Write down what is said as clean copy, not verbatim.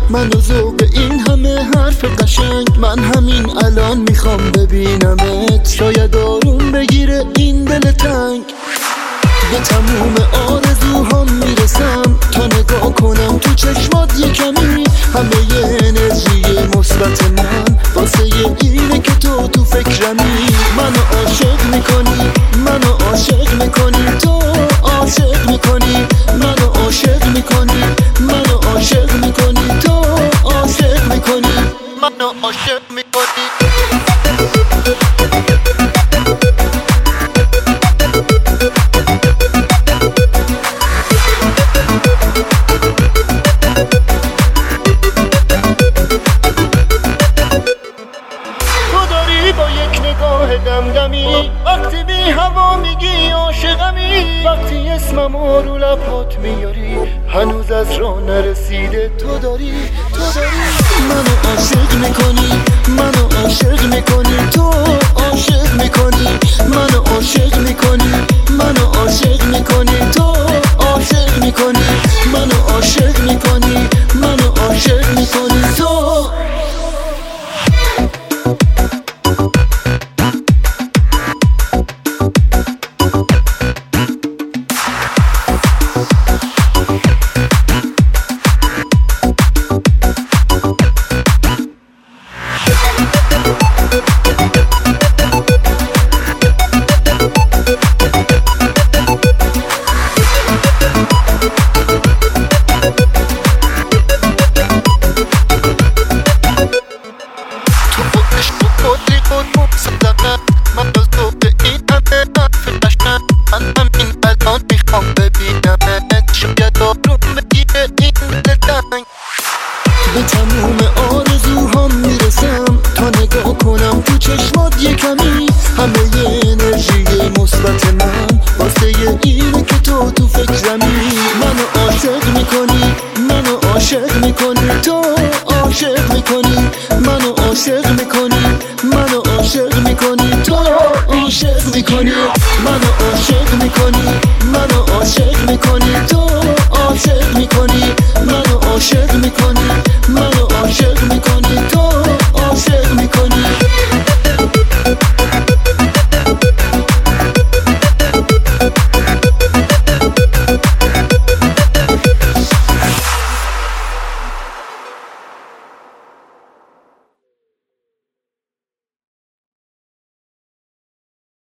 من و ذوق این همه حرف قشنگ، من همین الان میخوام ببینمت، شاید آروم بگیره این دل تنگ. به تموم آرزوهام میرسم تا نگاه کنم تو چشمات یه کمی، همه انرژی مثبت من واسه اینه که تو فکرمی. منو عاشق میکنی، منو عاشق میکنی، تو عاشق میکنی، منو عاشق میکنی، منو عاشق میکنی، تو عاشق میکنی، منو عاشق میکنی. با یک نگاه دمدمی وقتی بی هوا میگی عاشقمی، وقتی اسممو رو لبات میاری هنوز از راه نرسیده تو داری. منو عاشق میکنی، منو عاشق میکنی، تو عاشق میکنی، منو عاشق میکنی، منو عاشق میکنی، تو عاشق میکنی، منو عاشق میکنی، منو عاشق میکنی، تو. به تموم آرزوهام میرسم تا نگاه کنم تو چشمات یه کمی، همه انرژی مثبت من واسه اینه که تو فکرمی. منو عاشق میکنی، منو عاشق میکنی، تو عاشق میکنی، منو عاشق میکنی، منو عاشق میکنی، تو عاشق میکنی، منو عاشق